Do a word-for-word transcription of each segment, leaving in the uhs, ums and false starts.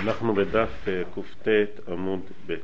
אנחנו בדף קופט עמוד ב'.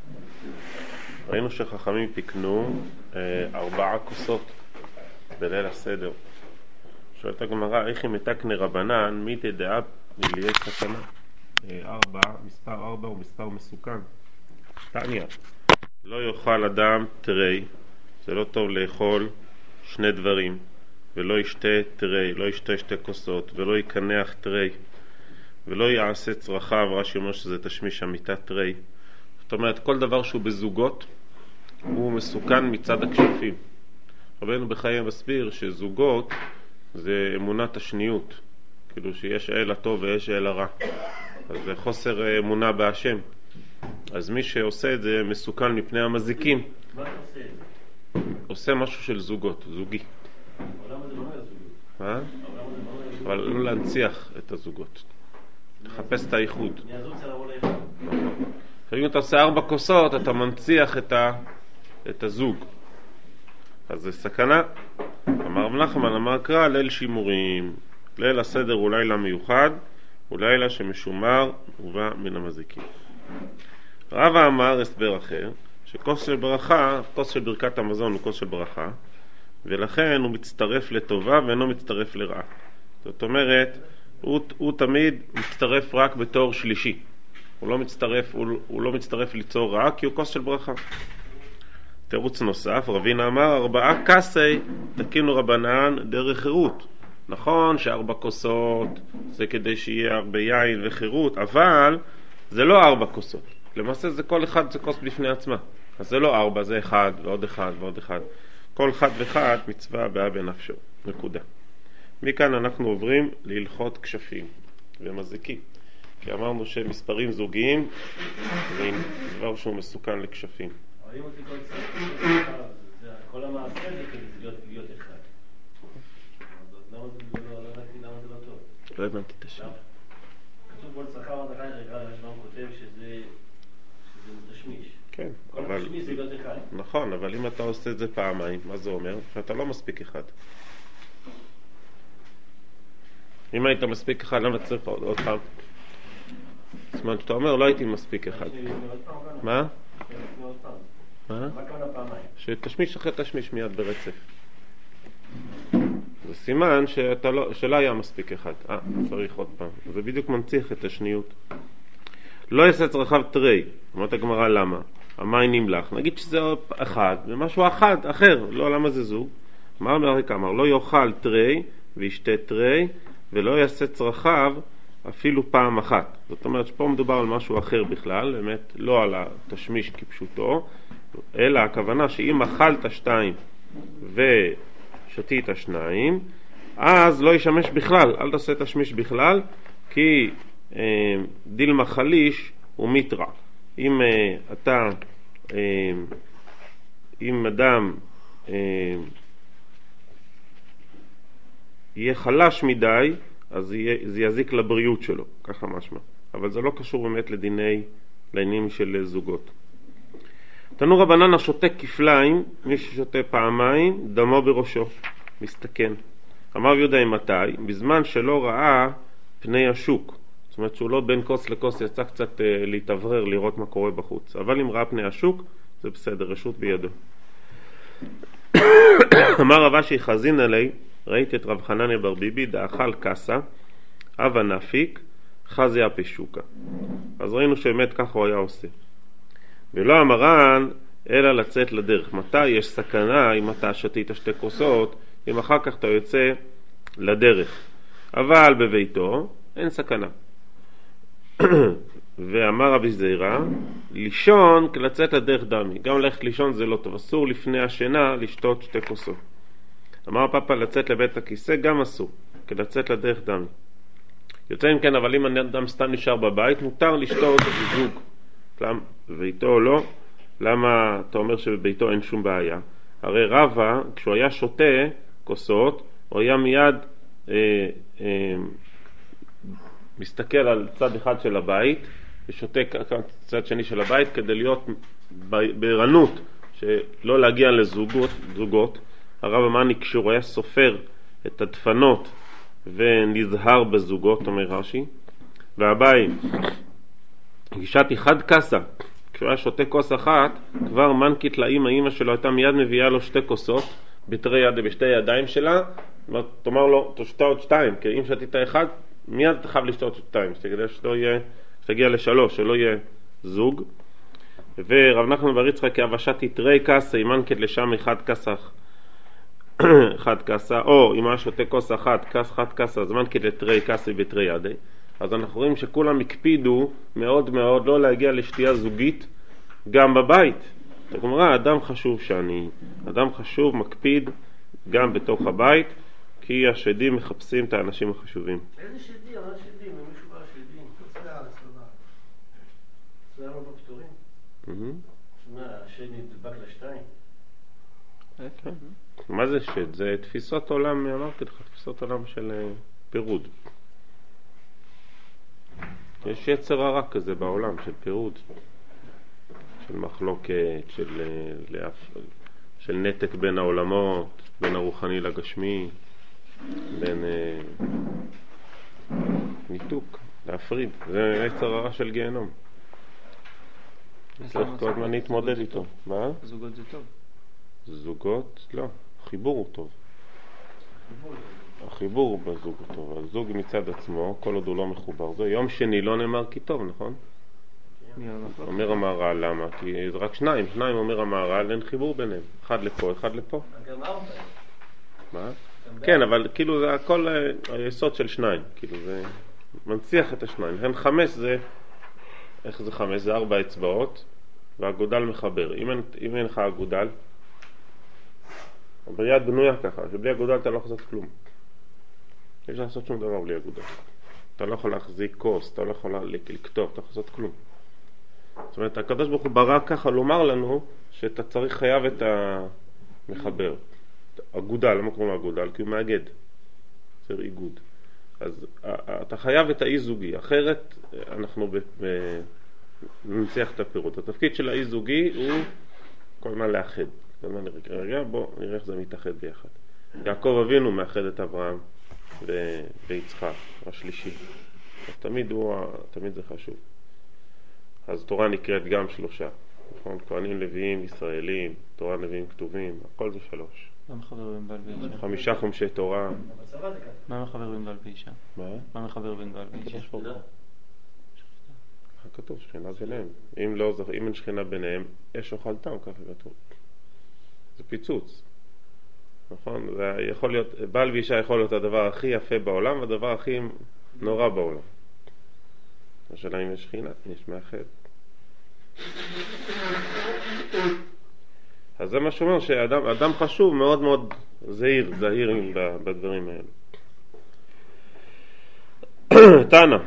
ראינו שחכמים תקנו ארבעה כוסות בליל הסדר. שואלת הגמרא, איך אם מתקנה רבנן, מי תדעה מליה סכנה? ארבע, מספר ארבע הוא מספר מסוכן. תניא, לא יאכל אדם תרי, זה לא טוב לאכול שני דברים, ולא ישתה תרי, לא ישתה שתי כוסות, ולא יקנח תרי, ולא יעשה צרכיו, רש"י אומר שזה תשמיש המיטה תרי. זאת אומרת, כל דבר שהוא בזוגות הוא מסוכן מצד הכשפים. רבנו בחיי מסביר שזוגות זה אמונת השניות, כאילו שיש אל הטוב ויש אל הרע, אז זה חוסר אמונה בהשם. אז מי שעושה את זה מסוכן מפני המזיקים. מה אתה עושה את זה? עושה משהו של זוגות, זוגי. העולם הזה לא היה זוגות. מה? העולם הזה לא היה זוגות. אבל לא להנציח את הזוגות, לחפש את האיחוד. אני הזוג צריך לבוא לאחד. אם אתה עושה ארבע כוסות אתה מנציח את, ה... את הזוג, אז זה סכנה. אמר רב נחמן, אמר קרא, ליל שימורים, ליל הסדר הוא לילה מיוחד, הוא לילה שמשומר ובא מן המזיקים. רבא אמר הסבר אחר, שכוס של ברכה, כוס של ברכת המזון הוא כוס של ברכה, ולכן הוא מצטרף לטובה ואינו מצטרף לרעה. זאת אומרת, הוא, הוא תמיד מצטרף רק בתור שלישי, הוא לא מצטרף, הוא, הוא לא מצטרף ליצור רעה, כי הוא כוס של ברכה. תירוץ נוסף, רבינה אמר, ארבעה כסי תקינו רבנן דרך חירות. נכון שארבע כוסות זה כדי שיהיה הרבה יין וחירות, אבל זה לא ארבע כוסות. למעשה זה כל אחד זה כוס בפני עצמה. אז זה לא ארבע, זה אחד ועוד אחד ועוד אחד. כל אחד ואחד מצווה הבאה בנפשו. נקודה. מכאן אנחנו עוברים להלכות כשפים ומזיקים. כי אמרנו שמספרים זוגיים זה דבר שהוא מסוכן לכשפים. אבל אם אותי כל צד, כל המעשה זה כדי להיות אחד. למה זה לא טוב? לא הבנתי את השם. כתוב כל צרכיו עד אחד, הרשב"ם כותב שזה תשמיש. כן, כל אבל... התשמיש זה להיות אחד. נכון, אבל אם אתה עושה את זה פעמיים, מה זה אומר? שאתה לא מספיק אחד. אם היית מספיק אחד, למה צריך עוד פעם? זאת אומרת, שאתה אומר, לא הייתי מספיק אחד. מה? מה? מה כמונה פעמיים? שתשמיש אחרי תשמיש מיד ברצף. זה סימן שאתה לא, שלא היה מספיק אחד. אה, צריך עוד פעם. זה בדיוק מנציח את השניות. לא יעשה צרכיו תרי. אמרת הגמרא למה? המים נמלח. נגיד שזה אחד, ומשהו אחד, אחר. לא, למה זה זוג? אמר מרק אמר, לא יאכל תרי וישתה תרי, ולא יעשה צרכיו אפילו פעם אחת. זאת אומרת שפה מדובר על משהו אחר בכלל, באמת לא על התשמיש כפשוטו, אלא הכוונה שאם אכלת שתיים ושתית שניים, אז לא ישמש בכלל, אל תעשה תשמיש בכלל, כי אה, דילמה חליש הוא מיטרה. אם אה, אתה, אה, אם אדם אה, יהיה חלש מדי, אז יהיה, זה יזיק לבריאות שלו, ככה משמע. אבל זה לא קשור באמת לדיני, לעניינים של זוגות. תנו רבנן השותה כפליים, מי ששותה פעמיים, דמו בראשו, מסתכן. אמר יהודה מתי? בזמן שלא ראה פני השוק. זאת אומרת שהוא לא בין כוס לכוס יצא קצת אה, להתעברר, לראות מה קורה בחוץ. אבל אם ראה פני השוק, זה בסדר, רשות בידו. אמר רבא שיחזין עלי, ראיתי את רב חנניה בר ביבי, דאכל קסה, אבא נפיק, חזי הפשוקה. אז ראינו שבאמת ככה הוא היה עושה. ולא אמרן, אלא לצאת לדרך. מתי יש סכנה אם אתה שתית שתי כוסות, אם אחר כך אתה יוצא לדרך. אבל בביתו אין סכנה. ואמר רבי זעירא, לישון כלצאת לדרך דמי. גם ללכת לישון זה לא טוב. אסור לפני השינה לשתות שתי כוסות. אמר פאפה לצאת לבית הכיסא גם אסור, כלצאת לדרך דמי. יוצא אם כן, אבל אם אדם סתם נשאר בבית, מותר לשתות זוג. למה? בביתו או לא? למה אתה אומר שבביתו אין שום בעיה? הרי רבא, כשהוא היה שותה כוסות, הוא היה מיד אה, אה, מסתכל על צד אחד של הבית, ושותה צד שני של הבית, כדי להיות בערנות, שלא להגיע לזוגות, זוגות. הרב אמרני כשהוא היה סופר את הדפנות ונזהר בזוגות, אומר רש"י, והבית גישת אחד קסה, כשהוא היה שותה כוס אחת, כבר מנקית לאמא, אמא שלו הייתה מיד מביאה לו שתי כוסות, בתרי יד, בשתי ידיים שלה, תאמר לו, תשתה עוד שתיים, כי אם שתית אחד, מיד אתה חייב לשתות שתיים, כדי שלא יהיה, שתגיע לשלוש, שלא יהיה זוג. ורב נחמן בר יצחק כהבשת תרי קסה, אם מנקית לשם אחד קסח, אחד קסה, או אם היה שותה כוס אחת, כס אחת קסה, אז מנקית לתרי קסה בתרי ידי. אז אנחנו רואים שכולם הקפידו מאוד מאוד לא להגיע לשתייה זוגית גם בבית. זאת אומרת, אדם חשוב שאני, אדם חשוב מקפיד גם בתוך הבית, כי השדים מחפשים את האנשים החשובים. איזה שדים? מה שדים? מישהו בא שדים? חוץ לארץ, לא בארץ. זה לא בפטורים? מה, השד נדבק לשתיים? מה זה שד? זה תפיסות עולם, אמרתי לך, תפיסות עולם של פירוד. יש יצר הרע כזה בעולם של פירוד, של מחלוקת, של, של נתק בין העולמות, בין הרוחני לגשמי, בין ניתוק, להפריד. זה יצר הרע של גיהנום. צריך כל הזמן להתמודד איתו. מה? זוגות זה טוב. זוגות? לא. חיבור הוא טוב. החיבור בזוג הוא טוב. הזוג מצד עצמו, כל עוד הוא לא מחובר. זה יום שני לא נאמר כי טוב, נכון? אומר המהר"ל, למה? כי זה רק שניים. שניים אומר המהר"ל, אין חיבור ביניהם. אחד לפה, אחד לפה. גם ארבע. מה? כן, אבל כאילו זה הכל היסוד של שניים. כאילו זה מנציח את השניים. לכן חמש זה, איך זה חמש? זה ארבע אצבעות, והגודל מחבר. אם אין, אם אין לך הגודל, הבריאה בנויה ככה, שבלי הגודל אתה לא יכול לעשות כלום. יש לעשות שום דבר בלי הגודל. אתה לא יכול להחזיק כוס, אתה לא יכול לכתוב, אתה לא יכול לעשות כלום. זאת אומרת, הקדוש ברוך הוא ברא ככה לומר לנו שאתה צריך חייב את המחבר. הגודל, למה קוראים לו הגודל? כי הוא מאגד. זה איגוד. אז אתה חייב את האי זוגי, אחרת אנחנו ננציח את הפירוט. התפקיד של האי זוגי הוא כל הזמן לאחד. כל הזמן רגע, רגע, בוא נראה איך זה מתאחד ביחד. יעקב אבינו מאחד את אברהם ו... ויצחק, השלישי. אז תמיד, הוא, תמיד זה חשוב. אז תורה נקראת גם שלושה. נכון? כהנים לוויים, ישראלים, תורה נביאים כתובים, הכל זה שלוש. מה מחבר בין בעל ואישה? חמישה חומשי תורה. מה מחבר בין בעל ואישה? מה? מה מחבר בין בעל ואישה? כתוב שכינה ביניהם. אם לא, אם אין שכינה ביניהם, אש אוכלתם, ככה כתוב. זה פיצוץ. נכון? זה יכול להיות, בעל ואישה יכול להיות הדבר הכי יפה בעולם, והדבר הכי נורא בעולם. השאלה אם יש שכינה, יש מאחד. אז זה מה שאומר שאדם אדם חשוב מאוד מאוד זהיר, זהיר בדברים האלה. תנא,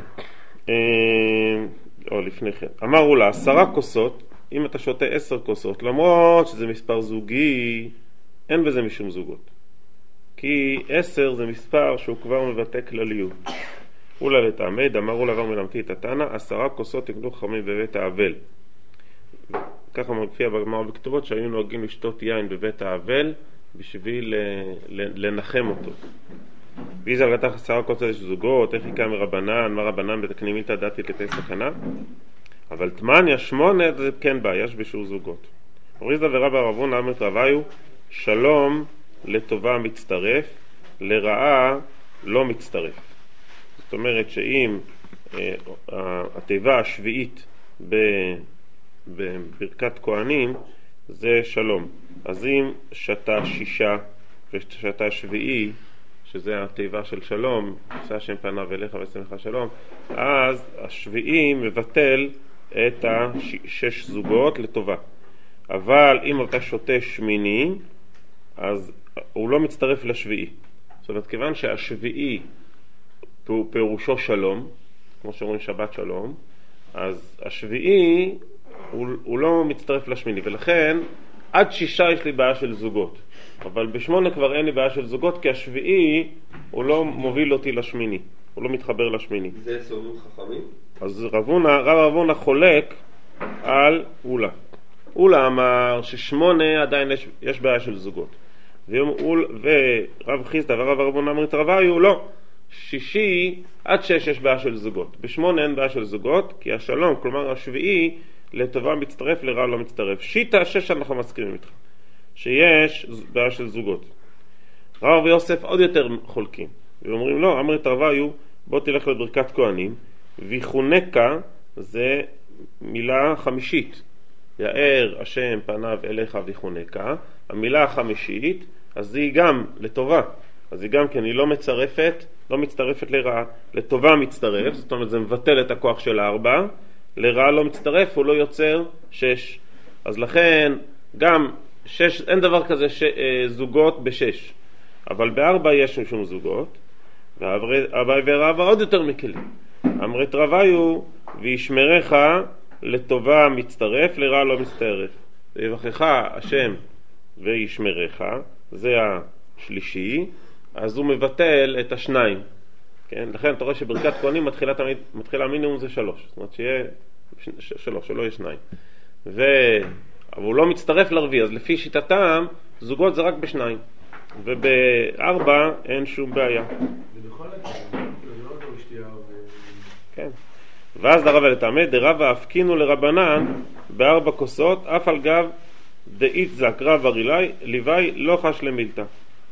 או לפני כן, אמרו לה, עשרה כוסות, אם אתה שותה עשר כוסות, למרות שזה מספר זוגי, אין בזה משום זוגות. כי עשר זה מספר שהוא כבר מבטא כלליות. אולה לתעמד, אמרו לה, עבר מלמתי את התנא, עשרה כוסות יקנו חכמים בבית האבל. ככה מופיע בגמרא בכתובות שהיו נוהגים לשתות יין בבית האבל בשביל לנחם אותו. ואיזה הלגתך עשרה כוסות יש זוגות, איך יקם מרבנן, מה רבנן בתקנים איתה דתית לתי סכנה? אבל תמניה שמונה זה כן בעיה, יש בשיעור זוגות. אוריזדה ורבא רבון אמרת רביו, שלום לטובה מצטרף, לרעה לא מצטרף. זאת אומרת שאם אה, התיבה השביעית ב... בברכת כהנים זה שלום. אז אם שתה שישה ושתה שביעי, שזה התיבה של שלום, עושה השם פניו אליך ושמחה שלום, אז השביעי מבטל את השש זוגות לטובה. אבל אם אתה שותה שמיני, אז הוא לא מצטרף לשביעי. זאת אומרת, כיוון שהשביעי פירושו שלום, כמו שאומרים שבת שלום, אז השביעי הוא, הוא לא מצטרף לשמיני, ולכן עד שישה יש לי בעיה של זוגות, אבל בשמונה כבר אין לי בעיה של זוגות, כי השביעי הוא לא מוביל אותי לשמיני, הוא לא מתחבר לשמיני. זה סוברים חכמים? אז רבונה, רב רבונה חולק על אולה. אולה אמר ששמונה עדיין יש, יש בעיה של זוגות, ורב חיסדא ורב רבונה אמרת רביו לא, שישי עד שש יש בעיה של זוגות. בשמונה אין בעיה של זוגות, כי השלום, כלומר השביעי, לטובה מצטרף, לרע לא מצטרף. שיטה שש אנחנו מסכימים איתך, שיש בעיה של זוגות. רב ויוסף עוד יותר חולקים, ואומרים לא, אמרת רביו, בוא תלך לברכת כהנים, ויחונקה זה מילה חמישית. יאר השם פניו אליך ויחונקה, המילה החמישית, אז היא גם לטובה. אז היא גם כן, היא לא מצרפת, לא מצטרפת לרעה, לטובה מצטרף, זאת אומרת זה מבטל את הכוח של הארבע, לרעה לא מצטרף, הוא לא יוצר שש. אז לכן גם שש, אין דבר כזה ש, אה, זוגות בשש, אבל בארבע יש משום זוגות, והאביי ורבא עוד יותר מקלים. אמרת רביו, וישמרך לטובה מצטרף, לרעה לא מצטרף. ויבחך השם וישמרך, זה השלישי, אז הוא מבטל את השניים. כן? לכן אתה רואה שברכת כהנים מתחילה, מתחילה מינימום זה שלוש. זאת אומרת שיהיה שלוש, שלא יהיה שניים. ו... אבל הוא לא מצטרף לרביעי, אז לפי שיטתם, זוגות זה רק בשניים. ובארבע אין שום בעיה. ובכל הכלל, לא אותו שתייה ו... כן. ואז דרבה לטעמי, דרבה הפקינו לרבנן בארבע כוסות, אף על גב דאית זק רב ארילי, ליווי לא חש למילתא.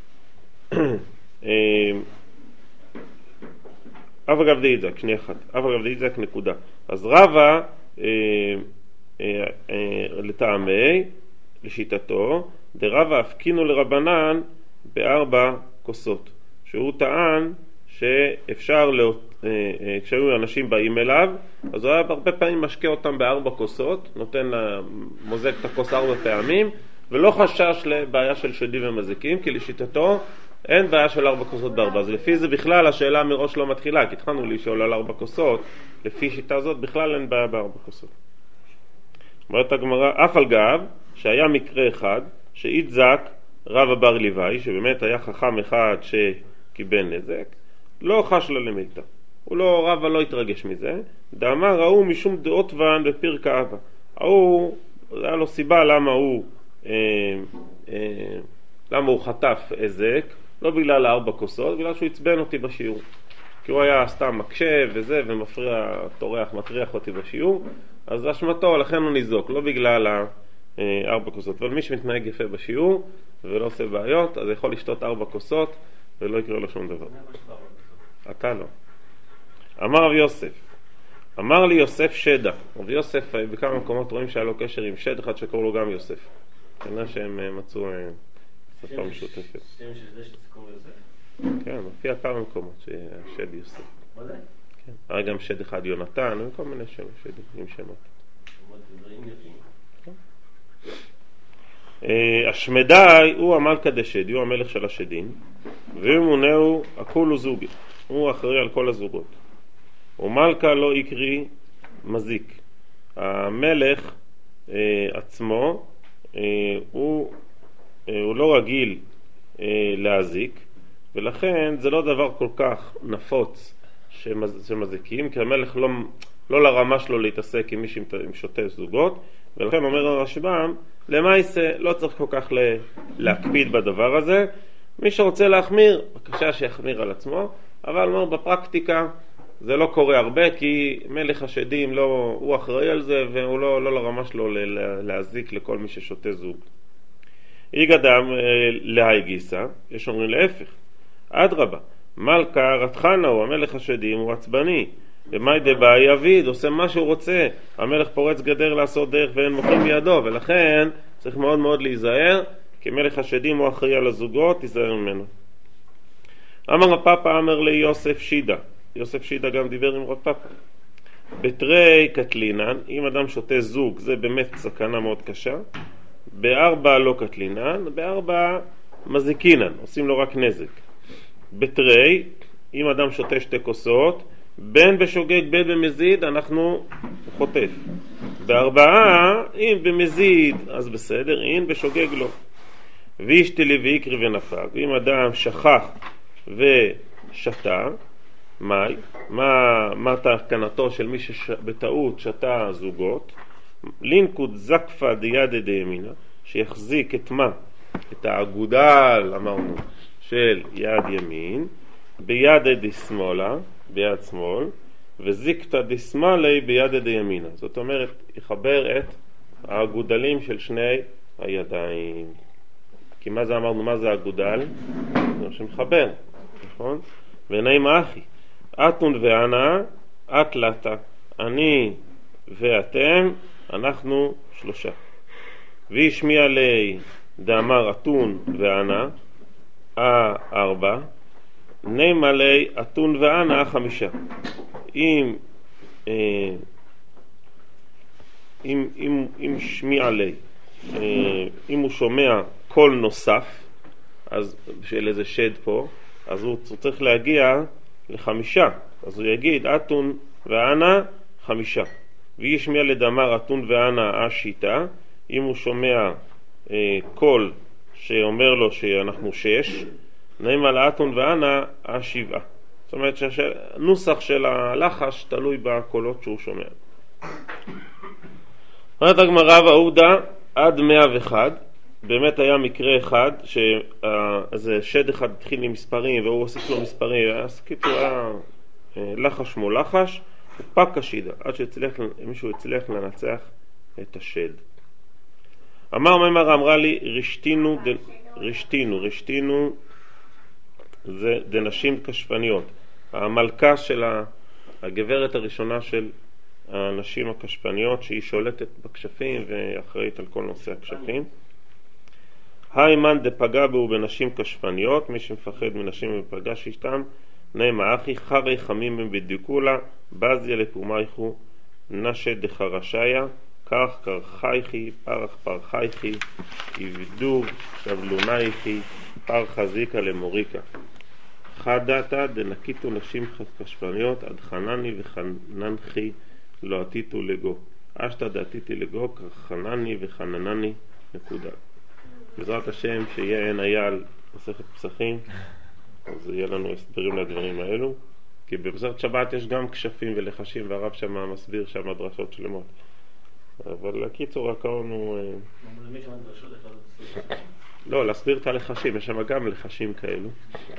אף אגב דאית זק, שני אחד, אף אגב דאית זק נקודה. אז רבה לטעמי, לשיטתו, דרבה הפקינו לרבנן בארבע כוסות, שהוא טען שאפשר, כשהיו אנשים באים אליו, אז הוא היה הרבה פעמים משקה אותם בארבע כוסות, נותן מוזג את הכוס ארבע פעמים, ולא חשש לבעיה של שדים ומזיקים, כי לשיטתו אין בעיה של ארבע כוסות בארבע. אז לפי זה בכלל השאלה מראש לא מתחילה, כי התחלנו לשאול על ארבע כוסות, לפי שיטה זאת בכלל אין בעיה בארבע כוסות. אומרת הגמרא, אף על גב שהיה מקרה אחד, שאית זק רב אבר ליווי, שבאמת היה חכם אחד שקיבל נזק, לא חש לה למילתא. הוא לא, רבא לא התרגש מזה. דאמר ראו משום דעות ואן בפרקה אבא. הוא, היה לו סיבה למה הוא, אה, אה, למה הוא חטף עזק, לא בגלל הארבע כוסות, בגלל שהוא הצבן אותי בשיעור. כי הוא היה סתם מקשב וזה, ומפריע, תורח, מטריח אותי בשיעור, אז אשמתו, לכן הוא ניזוק, לא בגלל הארבע כוסות. אבל מי שמתנהג יפה בשיעור ולא עושה בעיות, אז יכול לשתות ארבע כוסות ולא יקרה לו שום דבר. אתה לא. אמר רב יוסף, אמר לי יוסף שדה. רב יוסף בכמה מקומות רואים שהיה לו קשר עם שד אחד שקורא לו גם יוסף. כנראה שהם מצאו שפה משותפת. שם של זה שתזכור יוסף? כן, מופיע כמה מקומות ששד יוסף. מה זה? כן. היה גם שד אחד יונתן, וכל מיני שמות, שדים עם שמות. דברים יפים. השמדי הוא המלכה דשדי, הוא המלך של השדים, ומונהו הכולו זוגי, הוא אחראי על כל הזוגות. ומלכה לא יקרי מזיק. המלך אה, עצמו אה, הוא, אה, הוא לא רגיל אה, להזיק, ולכן זה לא דבר כל כך נפוץ שמז, שמזיקים, כי המלך לא, לא לרמה שלו להתעסק עם מי ששותה זוגות, ולכן אומר הרשב"ם, למעשה לא צריך כל כך להקפיד בדבר הזה. מי שרוצה להחמיר, בבקשה שיחמיר על עצמו, אבל אומר, בפרקטיקה זה לא קורה הרבה, כי מלך השדים לא, הוא אחראי על זה, והוא לא, לא לרמה שלו להזיק לכל מי ששותה זוג. איגדם להי גיסה, יש אומרים להפך, אדרבה, מלכה רתחנה הוא המלך השדים, הוא עצבני, ומאי דבאי אביד, עושה מה שהוא רוצה, המלך פורץ גדר לעשות דרך ואין מוחים בידו, ולכן צריך מאוד מאוד להיזהר, כי מלך השדים הוא אחראי על הזוגות, תיזהר ממנו. אמר הפאפה, אמר לי יוסף שידה, יוסף שידה גם דיבר עם רב פאפה, בתרי קטלינן, אם אדם שותה זוג, זה באמת סכנה מאוד קשה, בארבע לא קטלינן, בארבע מזיקינן, עושים לו רק נזק. בתרי, אם אדם שותה שתי כוסות, בין בשוגג בין במזיד, אנחנו חוטף. בארבעה, אם במזיד, אז בסדר, אם בשוגג לא. וישתי לי ויקרי ונפג. אם אדם שכח ושתה, מה, מה, מה תקנתו של מי שבטעות שתה זוגות? לינקוד זקפה דידה דימינה, שיחזיק את מה? את האגודל, אמרנו, של יד ימין, ביד דשמאלה, ביד שמאל, וזיקתא דשמאלי ביד דימינה. זאת אומרת, יחבר את האגודלים של שני הידיים. כי מה זה אמרנו? מה זה האגודל? זה מה שמחבר, נכון? ועיני מאחי, אתון ואנה, את לטה, אני ואתם, אנחנו שלושה. וישמיע לי דאמר אתון ואנה, אה ארבע, נאמר לי אתון ואנה חמישה. אם, אה, אם, אם, אם שמיע לי, אה, אם הוא שומע קול נוסף, אז של איזה שד פה, אז הוא צריך להגיע לחמישה. אז הוא יגיד אתון ואנה חמישה. וישמיע לדאמר אתון ואנה השיטה. אם הוא שומע אה, קול שאומר לו שאנחנו שש, נאמר לאתון ואנה השבעה. זאת אומרת שהנוסח של הלחש תלוי בקולות שהוא שומע. אומרת הגמרא ועודה עד מאה ואחת. באמת היה מקרה אחד שאיזה שד אחד התחיל עם מספרים והוא הוסיף לו מספרים, אז קיצור היה לחש כמו לחש, ופק השידה עד שמישהו הצליח לנצח את השד. אמר ממר אמרה לי רשתינו, רשתינו, רשתינו זה דנשים כשפניות. המלכה של הגברת הראשונה של הנשים הכשפניות, שהיא שולטת בכשפים ואחראית על כל נושא הכשפים. היימן דפגע בו בנשים כשפניות, מי שמפחד מנשים ופגש איתם, נאמר אחי חרי חמים הם בדיוקולה, בזיה לפומייכו, נשה דחרשיה, כך קרחייכי, פרח פרחייכי, יבדור שבלונייכי, פרחה זיקה למוריקה. חדתה דנקיתו נשים כשפניות, עד חנני וחננחי לא עתיתו לגו. אשתה דעתיתי לגו, כחנני וחננני, נקודה. בעזרת השם שיהיה אין אייל מסכת פסחים, אז יהיה לנו הסברים לדברים האלו, כי במסכת שבת יש גם כשפים ולחשים, והרב שם מסביר שם דרשות שלמות. אבל הקיצור הקרון הוא... לא, להסביר את הלחשים, יש שם גם לחשים כאלו.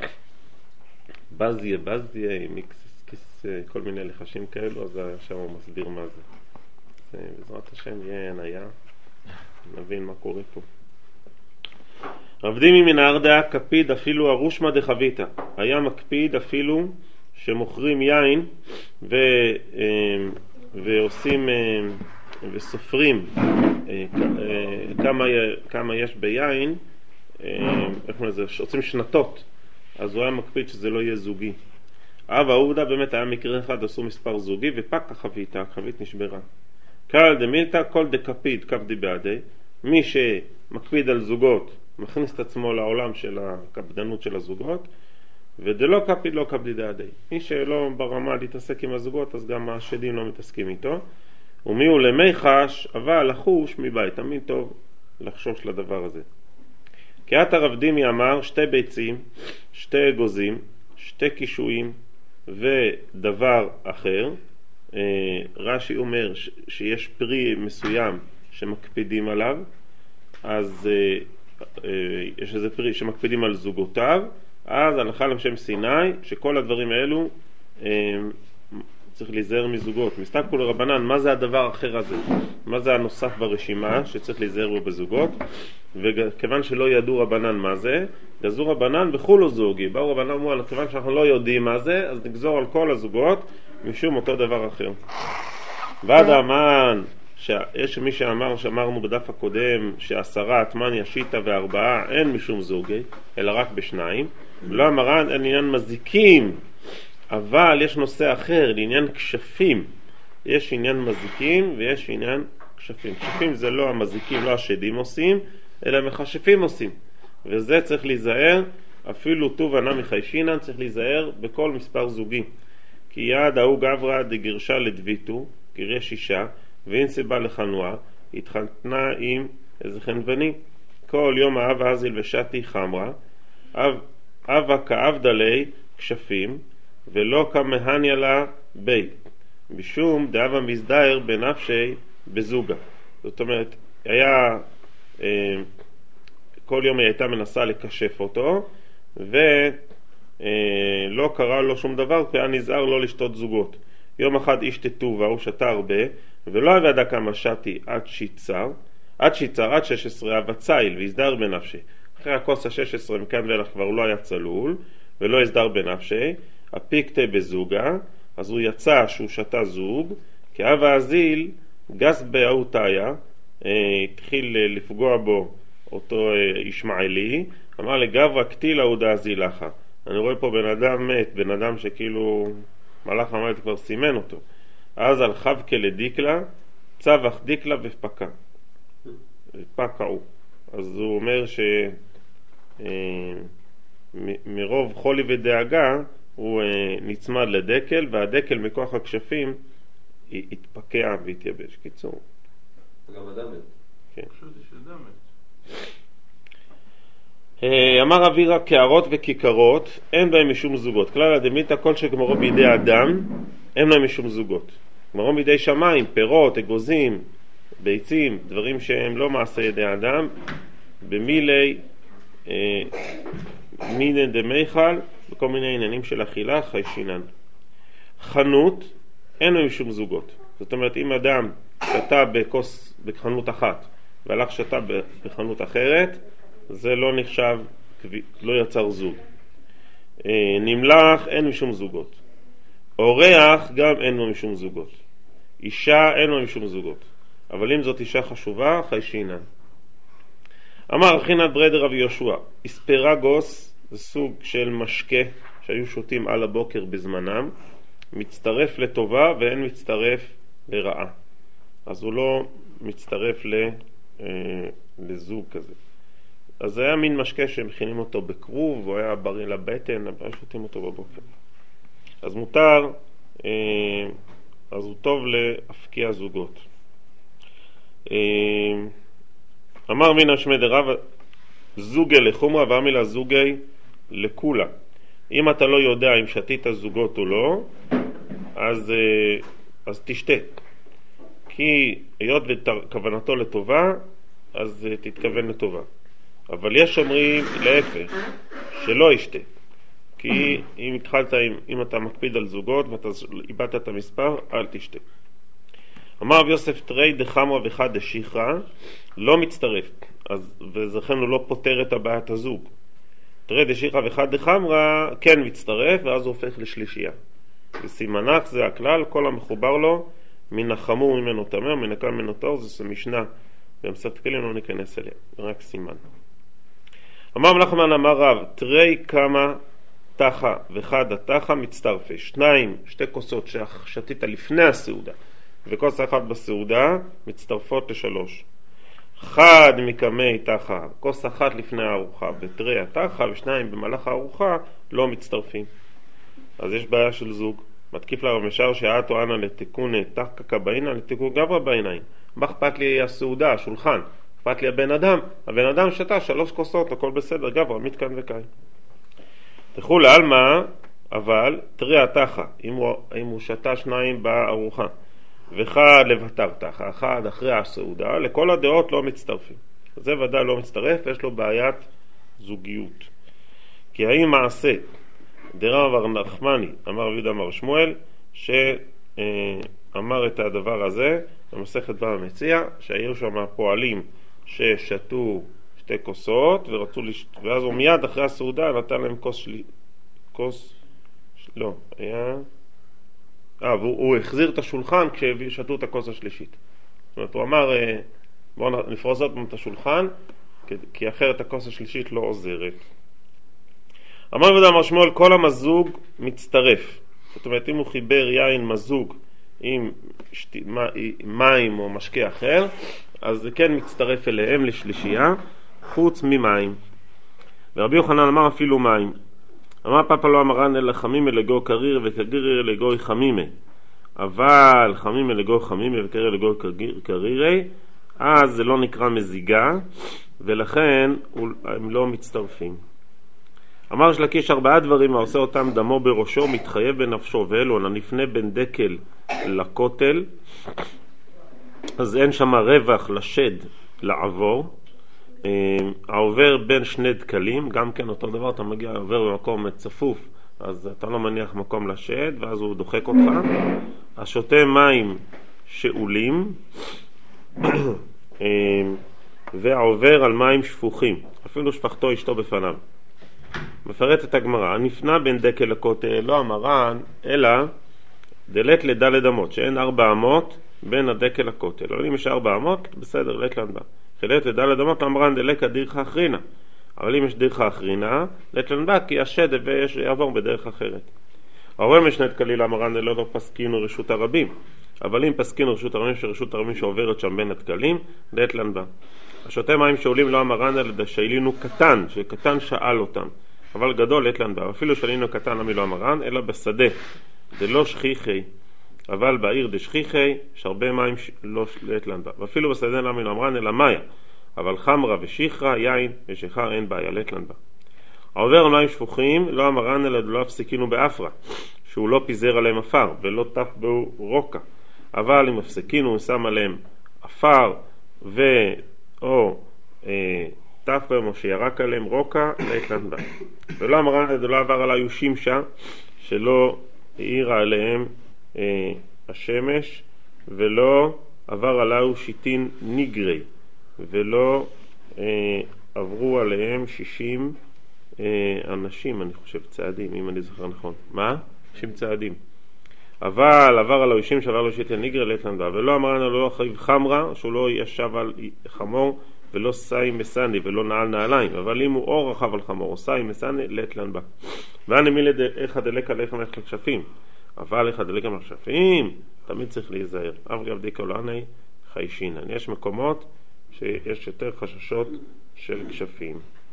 בזיה, בזיה, מיקס, קיס, כל מיני לחשים כאלו, אז שם הוא מסביר מה זה. בעזרת השם יהיה אין אייל, נבין מה קורה פה. עבדים מן הארדה קפיד אפילו הרושמה דחביתה, היה מקפיד אפילו שמוכרים יין ו, ועושים וסופרים כמה, כמה יש ביין, איך אומרים לזה, שעושים שנתות, אז הוא היה מקפיד שזה לא יהיה זוגי. אבא עובדה באמת היה מקרה אחד, עשו מספר זוגי ופק החביתה, החבית נשברה. קהל דמילתא כל דקפיד קפדי בעדי, מי שמקפיד על זוגות מכניס את עצמו לעולם של הקפדנות של הזוגות, ודלא קפיד לא קפדי דעדי. מי שלא ברמה להתעסק עם הזוגות, אז גם השדים לא מתעסקים איתו. ומי הוא למיחש, אבל לחוש מבית, תמיד טוב לחשוש לדבר הזה. כי את הרב דימי אמר, שתי ביצים, שתי אגוזים, שתי קישואים ודבר אחר. רש"י אומר שיש פרי מסוים שמקפידים עליו, אז יש איזה פרי שמקפידים על זוגותיו, אז הלכה לשם סיני, שכל הדברים האלו צריך להיזהר מזוגות. מסתכל לרבנן, מה זה הדבר האחר הזה? מה זה הנוסף ברשימה שצריך להיזהר בו בזוגות? וכיוון שלא ידעו רבנן מה זה, גזרו רבנן וכולו זוגי. באו רבנן אמרו, כיוון שאנחנו לא יודעים מה זה, אז נגזור על כל הזוגות משום אותו דבר אחר. ועד האמן, שיש מי שאמר, שאמרנו בדף הקודם, שעשרה, התמניה, שיטה וארבעה, אין משום זוגי, אלא רק בשניים. לא אמרן, אין עניין מזיקים, אבל יש נושא אחר, לעניין כשפים. יש עניין מזיקים ויש עניין כשפים. כשפים זה לא המזיקים, לא השדים עושים, אלא מכשפים עושים. וזה צריך להיזהר, אפילו טוב ענה מחיישינן, צריך להיזהר בכל מספר זוגי. כי יד ההוא גברא דגרשה לדביתו, גירש אישה, ואין סיבה לחנועה, התחתנה עם איזה חנווני. כל יום האב הזיל ושתי חמרה, אבה כאבדה לי כשפים, ולא כמהניה לה בית, משום דאבה מזדהר בנפשי בזוגה. זאת אומרת, היה, אה, כל יום היא הייתה מנסה לקשף אותו, אה, לא קרה לו שום דבר, כי היה נזהר לא לשתות זוגות. יום אחד איש תטובה, הוא שתה הרבה, ולא ידע כמה שתי עד שיצר, עד שיצר, עד שש עשרה, אב הצייל, והזדר בנפשי. אחרי הכוס ה-שש עשרה, מכאן ואילך כבר לא היה צלול, ולא הזדר בנפשי, הפיקטה בזוגה, אז הוא יצא שהוא שתה זוג, כי אב האזיל גס באותיה, התחיל לפגוע בו אותו ישמעאלי, אמר לגברא קטילה הודה אזילך. אני רואה פה בן אדם מת, בן אדם שכאילו מלאך המוות כבר סימן אותו. אז על חבקה לדיקלה, צבח דיקלה ופקע. פקעו. אז הוא אומר ש מרוב חולי ודאגה הוא נצמד לדקל, והדקל מכוח הכשפים התפקע והתייבש. קיצור. גם אדם מת. כן. פשוט יש אדם מת. אמר אבירה, קערות וכיכרות אין בהם משום זוגות. כלל הדמיתא כל שגמרו בידי אדם אין בהם משום זוגות. גמרו בידי שמיים, פירות, אגוזים, ביצים, דברים שהם לא מעשה ידי אדם, במילי אה, מינן דמיכל, בכל מיני עניינים של אכילה, חיישינן. חנות אין בהם משום זוגות. זאת אומרת, אם אדם שתה בכוס בחנות אחת והלך שתה בחנות אחרת, זה לא נחשב, לא יצר זוג. נמלח אין משום זוגות. אורח גם אין לו משום זוגות. אישה אין לו משום זוגות. אבל אם זאת אישה חשובה, חיישינן. אמר אחינת ברדר רבי יהושע, אספרגוס זה סוג של משקה שהיו שותים על הבוקר בזמנם, מצטרף לטובה ואין מצטרף לרעה. אז הוא לא מצטרף לזוג כזה. אז זה היה מין משקה שמכינים אותו בקרוב, והוא היה בריא לבטן, אבל שותים אותו בבוקר. אז מותר, אז הוא טוב להפקיע זוגות. אמר מן השמי דרב, זוגי לחומרה ואמילה זוגי לכולה. אם אתה לא יודע אם שתית זוגות או לא, אז, אז תשתה. כי היות וכוונתו לטובה, אז תתכוון לטובה. אבל יש אומרים להפך, שלא ישתה. כי אם התחלת, אם, אם אתה מקפיד על זוגות ואתה איבדת את המספר, אל תשתה. אמר יוסף תרי דחמרה וחד דשיחרה, לא מצטרף. אז, וזכנו לא פותר את הבעיית הזוג. תרי דשיחרה וחד דחמרה כן מצטרף, ואז הוא הופך לשלישייה. וסימנך זה הכלל, כל המחובר לו, מן החמור ממנו תמר, מן הקל ממנו טהור, זה משנה. במסכת כלים לא ניכנס אליה, רק סימן. אמר מנחמן אמר רב, תרי כמה תחה וחד התחה מצטרפי. שניים, שתי כוסות ששתית לפני הסעודה, וכוס אחת בסעודה, מצטרפות לשלוש. חד מקמי תחה, כוס אחת לפני הארוחה, בתרי התחה, ושניים במהלך הארוחה, לא מצטרפים. אז יש בעיה של זוג. מתקיף לרב משאר שעתו אנה לתיקון תחקה קבעינה, לתיקון גברא בעיניים. מה אכפת לי הסעודה, השולחן? אכפת לי הבן אדם. הבן אדם שתה שלוש כוסות, הכל בסדר, גברא, מתקן וקיים. תחול לעלמה, אבל תרי התחה, אם הוא, אם הוא שתה שניים בארוחה, ואחד לבטר תחה, אחד אחרי הסעודה, לכל הדעות לא מצטרפים. זה ודאי לא מצטרף, יש לו בעיית זוגיות. כי האם מעשה דרב נחמני, אמר רבי יהודה אמר שמואל, שאמר את הדבר הזה במסכת בבא מציעא, שהיו שם פועלים ששתו שתי כוסות ורצו לש... ואז הוא מיד אחרי הסעודה נתן להם כוס שלי... כוס לא, היה אה, והוא הוא החזיר את השולחן כששתו את הכוס השלישית. זאת אומרת, הוא אמר בואו נפרוס עוד את השולחן, כי אחרת הכוס השלישית לא עוזרת. אמר רבי יהודה אמר שמואל, כל המזוג מצטרף. זאת אומרת, אם הוא חיבר יין מזוג עם שת... מים או משקה אחר, אז זה כן מצטרף אליהם לשלישייה, חוץ ממים. ורבי יוחנן אמר אפילו מים. אמר פאפה לא אמרן אלא חמימה לגוי קריר וקריר לגוי חמימה. אבל חמימה לגוי חמימה וקריר לגוי קרירי, אז זה לא נקרא מזיגה, ולכן הם לא מצטרפים. אמר שלקיש ארבעה דברים העושה אותם דמו בראשו מתחייב בנפשו, ואלו הנפנה בין דקל לכותל, אז אין שם רווח לשד לעבור, העובר בין שני דקלים, גם כן אותו דבר, אתה מגיע, עובר במקום צפוף, אז אתה לא מניח מקום לשד, ואז הוא דוחק אותך. השותה מים שאולים, והעובר על מים שפוכים, אפילו שפכתו אשתו בפניו. מפרט את הגמרא, הנפנה בין דקל לכותל, לא המרן, אלא דלת לדלת אמות, שאין ארבע אמות בין הדקל לכותל. אבל אם יש ארבע אמות, בסדר, לת לנבא. חילת לדלת אמות, המרן דלקה דרכא אחרינה. אבל אם יש דרכא אחרינה, לת לנבא, כי השד יעבור בדרך אחרת. העובר משנה דקליל, המרן דלא לא פסקינו רשות הרבים. אבל אם פסקינו רשות הרבים, שרשות הרבים שעוברת שם בין הדקלים, לת לנבא. השותה מים שעולים לא המרן, אלא שיילינו קטן, שקטן שאל אותם. אבל גדול לת לנבא. אפילו שיילינו קטן, למי לא המרן, אלא בשדה. זה לא שכיחי, אבל בעיר דשכיחי, יש הרבה מים לא לת לנבא. ואפילו בשדה למי לא המרן, אלא מאיה. אבל חמרה ושיחרה, יין ושיחר, אין בעיה, לת לנבא. העובר על מים שפוכים, לא המרן, אלא לא הפסיקינו באפרה, שהוא לא פיזר עליהם אפר, ולא טף בו רוקה. אבל אם הפסיקינו, הוא שם עליהם אפר, ו... או אה, טף בהם, או שירק עליהם רוקה, לת לנבא. ולא המרן, אלא לא עבר עליו שמשה, שלא העירה עליהם אה, השמש, ולא עבר עליו שיטין ניגרי, ולא אה, עברו עליהם שישים אה, אנשים, אני חושב, צעדים, אם אני זוכר נכון. מה? שישים צעדים. אבל עבר עליו שישים שעבר לו שיטין ניגרי, לת לנבא. ולא אמרנו לו לא חריב חמרה, שהוא לא ישב על חמור, ולא סי מסני, ולא נעל נעליים. אבל אם הוא אור רחב על חמור, או סי מסני, לת לנבא. ואני מילה איך הדלק עליך מלך לכשפים. אבל איך הדלק על לכשפים, תמיד צריך להיזהר. אף גב דיקה לעני חיישינן. יש מקומות שיש יותר חששות של כשפים.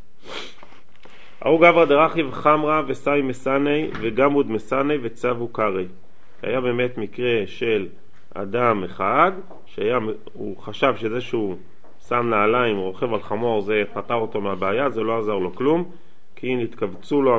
ההוא גברא דרכיב חמרה וסי מסני וגמוד מסני וצבו קרי. היה באמת מקרה של אדם אחד שהוא חשב שזה שהוא שם נעליים או רוכב על חמור זה פתר אותו מהבעיה, זה לא עזר לו כלום, כי נתכווצו לו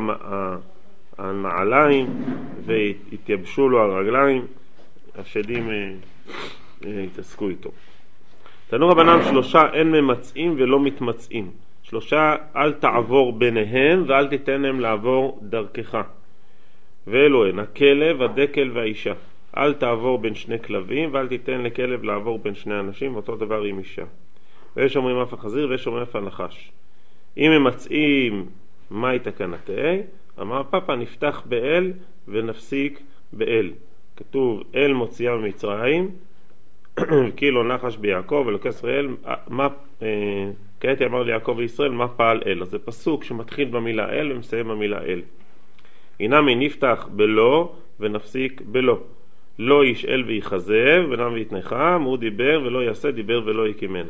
הנעליים והתייבשו לו הרגליים, השדים אה, אה, התעסקו איתו. תנו רבנן שלושה אין ממצאים ולא מתמצאים. שלושה אל תעבור ביניהם ואל תיתן להם לעבור דרכך. ואלו הן הכלב, הדקל והאישה. אל תעבור בין שני כלבים ואל תיתן לכלב לעבור בין שני אנשים, אותו דבר עם אישה. ויש אומרים אף החזיר ויש אומרים אף הנחש. אם הם מצאים מהי תקנתי, אמר פאפה נפתח באל ונפסיק באל. כתוב אל מוציאה ממצרים כאילו נחש ביעקב ולוקח ישראל, מה, אה, כעת אמר ליעקב וישראל מה פעל אל. אז זה פסוק שמתחיל במילה אל ומסיים במילה אל. הנה נפתח בלא ונפסיק בלא. לא ישאל ויחזב ונם ויתנחם, הוא דיבר ולא יעשה, דיבר ולא יקימנה.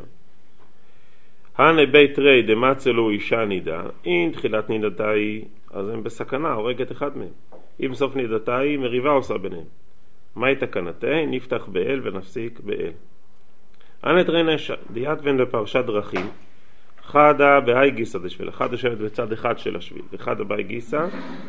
הנה בית רי דמצלו אישה נידה, אם תחילת נידתה היא, אז הם בסכנה, הורגת אחד מהם. אם סוף נידתה היא, מריבה עושה ביניהם. מהי תקנתי? נפתח באל ונפסיק באל. הנה תראי נשע, דיית ון בפרשת דרכים, חדה בהי גיסא דשביל, אחד יושבת בצד אחד של השביל, וחדה בהי גיסא,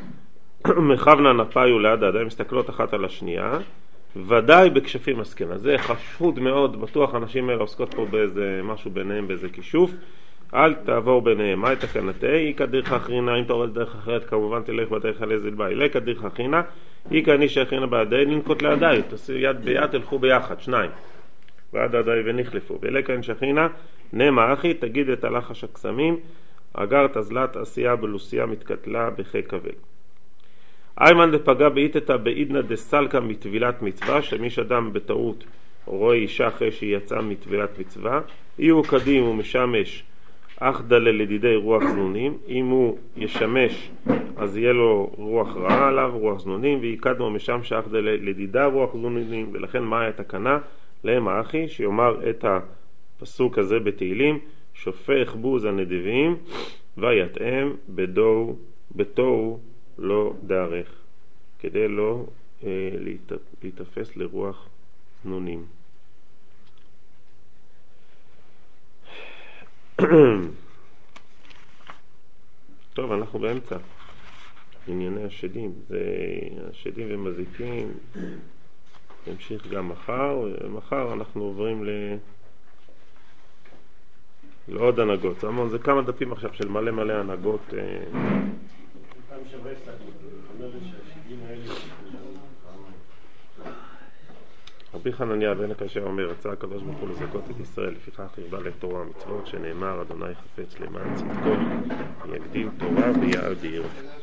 מכוונה נפיו ליד הידיים, מסתכלות אחת על השנייה, ודאי בכשפים עסקנה. זה חשוד מאוד, בטוח אנשים האלה עוסקות פה באיזה משהו ביניהם, באיזה כישוף. אל תעבור ביניהם. מה תקנתי? איקא דרך אחרינה, אם אתה רואה דרך אחרת, כמובן תלך בדרך על איזה לבית. איקא דרך אחרינה, איקא אני שאחרינה בידי, לנקוט לידי. תעשו יד ביד, תלכו ביחד, שניים. ועד ידי ונחלפו. ואיליקא אני שאחרינה, נמה אחי, תגיד את הלחש הקסמים, אגר תזלת עשייה בלוסיה מתקטלה בחי כבל. איימן דפגע באיתתה באידנה דסלקה מטבילת מצווה, שמיש אדם בטעות רואה אישה אחרי שהיא יצאה מטבילת מצווה, אם הוא קדים הוא משמש אך דלה לדידי רוח זנונים, אם הוא ישמש אז יהיה לו רוח רעה עליו, רוח זנונים, ויקדם הוא משם שאך דלה לדידה רוח זנונים, ולכן מה היה תקנה? להם האחי שיאמר את הפסוק הזה בתהילים, שופך בוז הנדיבים ויתאם בדו בתוהו לא דרך, כדי לא אה, להת... להתאפס לרוח נונים. טוב, אנחנו באמצע ענייני השדים. זה השדים ומזיקים נמשיך גם מחר. מחר אנחנו עוברים ל... לא עוד הנהגות. המון, זה כמה דפים עכשיו של מלא מלא הנהגות. פעם שווה הסתכלות, אומרת שהשבעים האלה... רבי חנניה בן הקשה אומר, רצה הקדוש ברוך הוא לזכות את ישראל, לפיכך הרבה לתורה ומצוות, שנאמר, אדוני חפץ למען צדקו, יקדים תורה ויעביר.